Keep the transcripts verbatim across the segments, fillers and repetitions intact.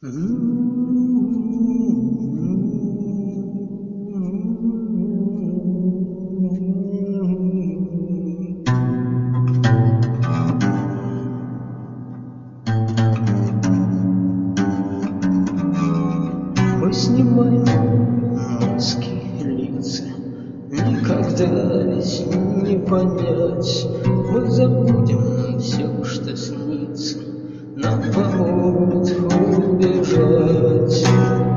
Мы снимаем маски лица, никогда ведь не понять. Мы забудем все, что снится, нам помогут убежать.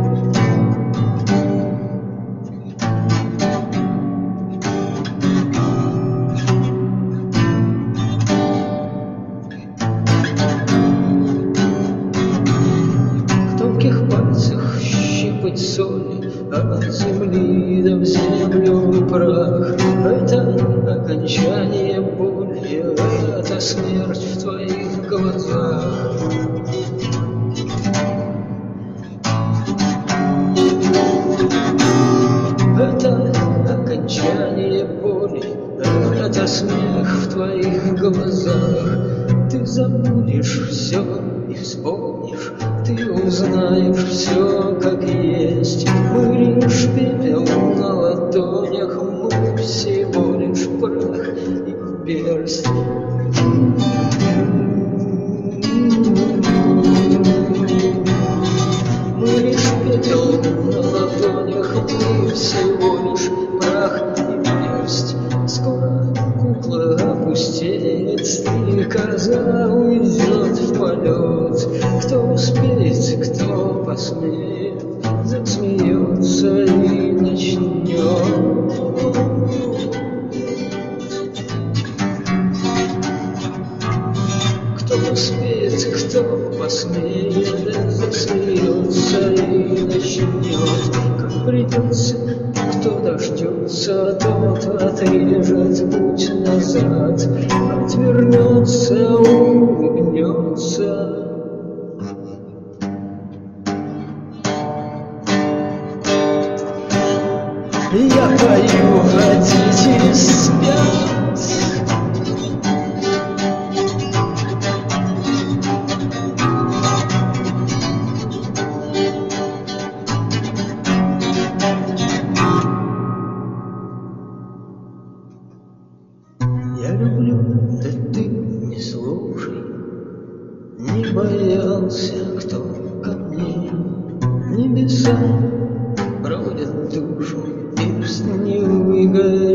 В тонких пальцах щипать соли, от земли до в землю и прах. Это окончание боли, это смерть в твоих глазах. Это окончание боли, это смех в твоих глазах. Ты забудешь все и вспомнишь, ты узнаешь все как есть. Мы лишь пепел на ладонях, мы всего лишь прах и персть. Мы лишь пепел на ладонях, мы всего лишь прах и персть. Скоро кукла опустеет, стрекоза уйдет в полет. Кто успеет, кто посмеет, засмеется и начнет. Кто успеет, кто посмеет, засмеется и начнет. Как придется, кто дождется, тот отрежет путь назад, отвернется, улыбнется. Я пою, родители спят. Я люблю, да ты не слушай. Не боялся, кто ко мне. Небеса проводят душу, перст не выгорит.